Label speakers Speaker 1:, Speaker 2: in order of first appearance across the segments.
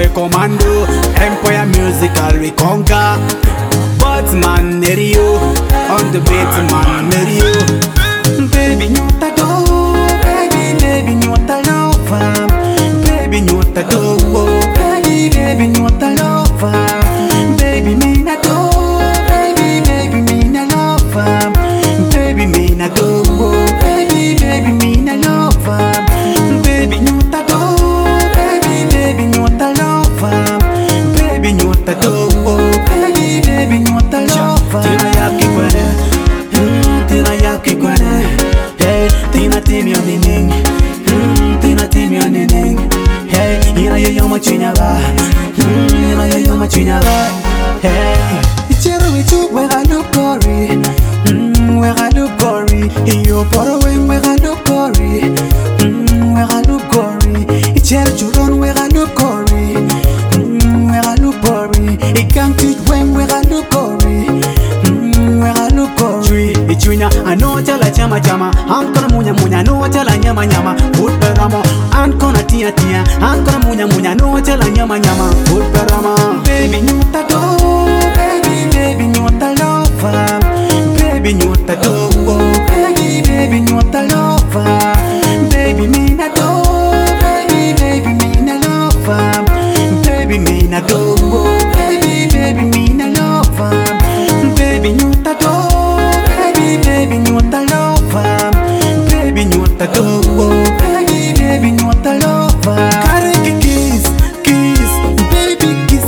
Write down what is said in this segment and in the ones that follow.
Speaker 1: commando. Empire musical we conquer. But man, you on the beat, man, you. Baby, you ta do, baby, you ta love, baby, you ta do, baby, you ta love, baby, me na do, baby, me na love, baby, me na do, baby, me na love, baby, you ta do, baby, you ta love, baby, you ta do, baby, you ta love. Tina yaki kwene, tina yaki kwene, hey, tina timi onining, tina timi onining, hey, ina yo machinyaba, ina yo machinyaba, hey. Ichero ichu wega lukori, wega lukori, iyo poro wega lukori, wega lukori, ichero churon wega lukori, wega lukori, ikantit wega lukori, wega lukori. Ichunya ano chala chama chama, ankona munya munya no chala nyama nyama, food peramo, ankona tia tia, ankona munya munya no chala nyama nyama, food peramo. Baby nyuta do, baby nyuta love, baby nyuta do, baby nyuta love, baby mina do, baby mina love, baby mina do, baby mina love, baby nyuta do, baby nyuta love, baby nyuta do, baby nyuta love. Carry kiss, kiss, baby kiss,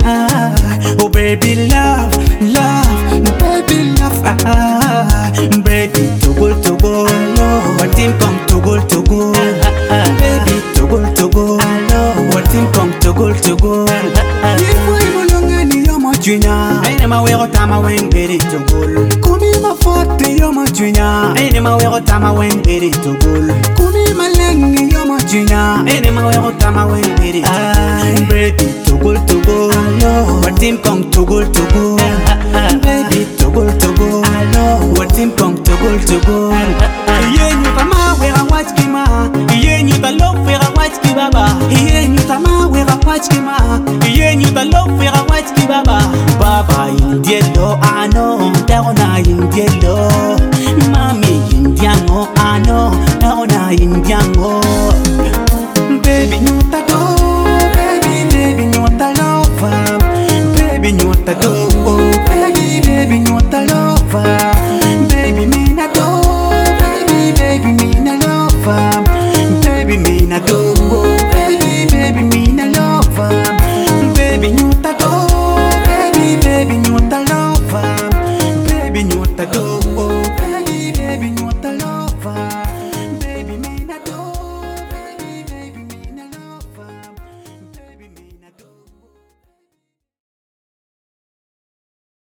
Speaker 1: oh baby love, love, baby love, baby togol togol, what team come togol togol, baby togol togol, what team come togol togol. Aine ma wego tama wen beri togol. Kumi ma forte yo ma junya. Aine ma wego tama wen beri togol. Kumi ma lengi yo ma junya. Aine ma wego tama wen beri togol. Baby togol togol. What team kong togol togol. Baby togol togol. What team kong togol togol. Iye nyuta ma wega watch kima. Iye nyuta love wega watch kibaba. Iye nyuta ma wega watch kima. Iye nyuta love wega watch kibaba. Baba indielo ano, daona indielo. Mami indiango ano, daona indiango. Baby nyuta